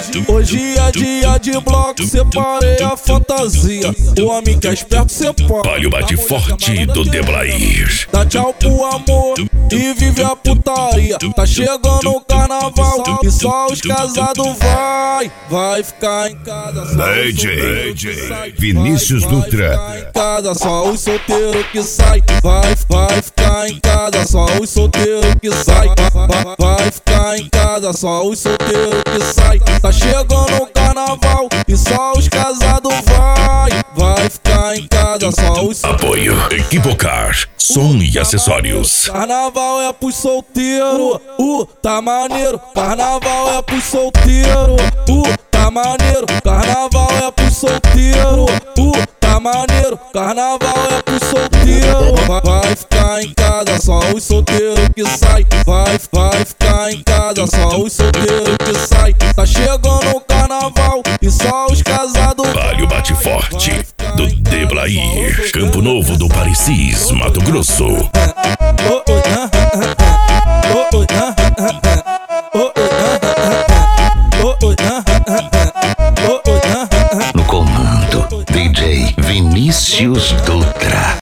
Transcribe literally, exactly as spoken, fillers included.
Hoje é dia de bloco, separei a fantasia. O homem que é esperto separa. Olha o bate forte do Deblair. Dá tchau pro amor e vive a putaria. Tá chegando o carnaval e só os casados vai. Vai ficar em casa só D J, os solteiros que sai. Vinícius Vai, vai Dutra. ficar em casa só os solteiros que sai. Vai, vai ficar em casa só os solteiros que sai. Vai, vai ficar em casa só os solteiros que sai. Tá chegando o carnaval e só os casados vai. Vai ficar em casa só os solteiros. Apoio Equivocar, som e acessórios. Carnaval é pros solteiros, uh, tá maneiro. Carnaval é pros solteiros, uh, tá maneiro. Carnaval é pros solteiros, uh, tá maneiro. Carnaval é pros solteiros. Vai, vai ficar em casa só os solteiros que sai. Vai, vai ficar em casa só os solteiros que sai. Tá chegando o carnaval e só os casados. Olha o bate forte do Deblair. Campo Novo do Parecis, Mato Grosso. No comando, D J Vinícius Dutra.